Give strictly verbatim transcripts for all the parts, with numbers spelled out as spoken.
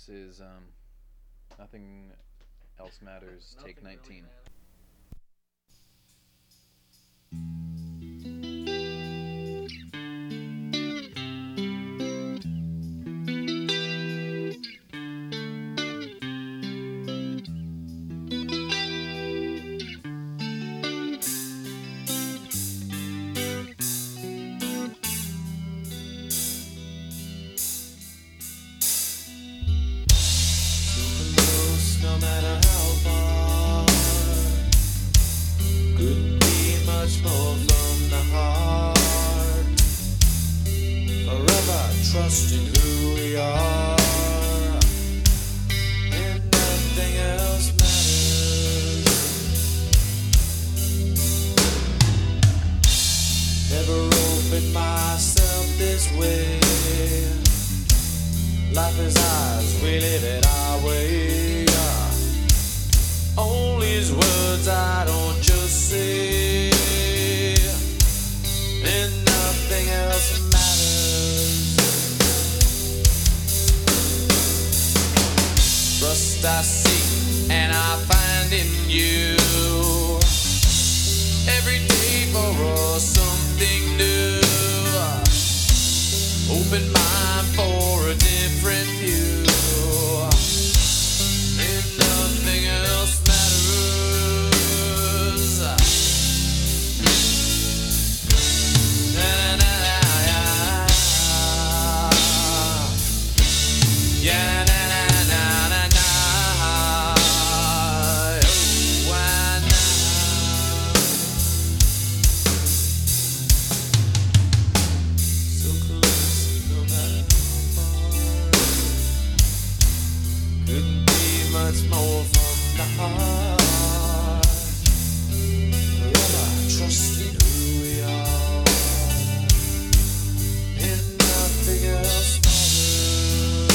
This is um, Nothing Else Matters, take nineteen. No matter how far, couldn't be much more from the heart. Forever trusting who we are, and nothing else matters. Never opened myself this way. Life is ours, we live it our way. All these words I don't just say, and nothing else matters. Trust I seek and I find in you. Every day for us something new. Open mind for a different view. And nothing else matters. Na, na, na, yeah, na, na, na, na, na. Oh, why not? So close, no matter how far. Couldn't be much more from the heart. Forever trusting who we are, and nothing else matters.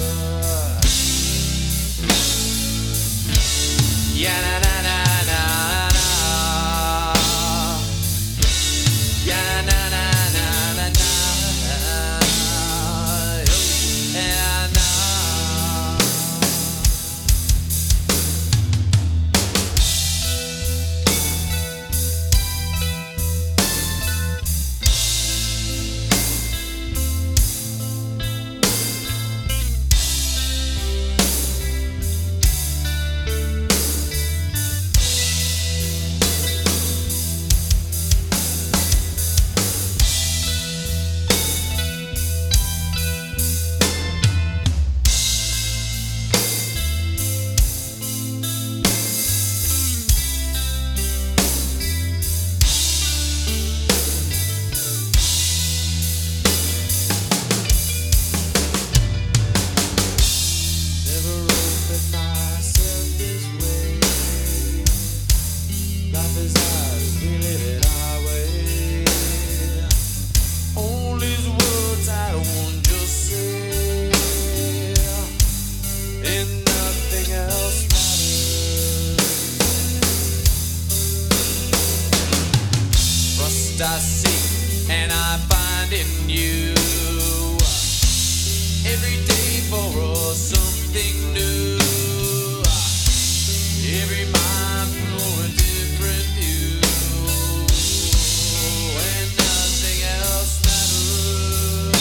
Yeah, na na na na na. Yeah, na na na na na. Oh, yeah, na. Never opened myself this way. Life is ours, we live it our way. All these words I don't just say, and nothing else matters. Trust I seek and I find in you. Every day for us something new. Every mind for a different view. And nothing else matters.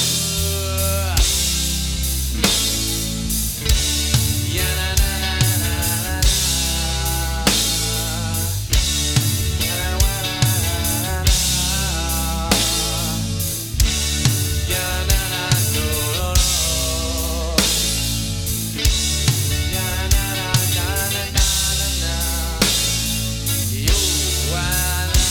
Yeah, na na na na na na. Yeah, na na na na na. Yeah, na na no no no. Yeah, na na na na na na na. Yo, why not?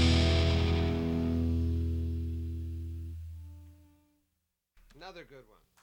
Another good one.